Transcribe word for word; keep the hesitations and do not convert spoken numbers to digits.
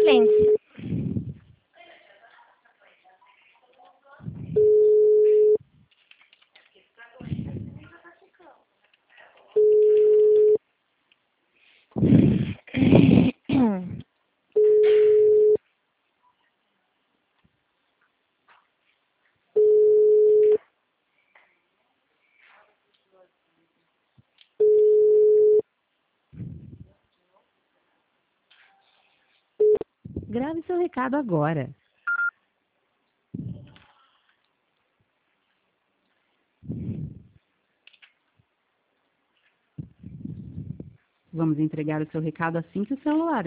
silêncio. Grave seu recado agora. Vamos entregar o seu recado assim que o celular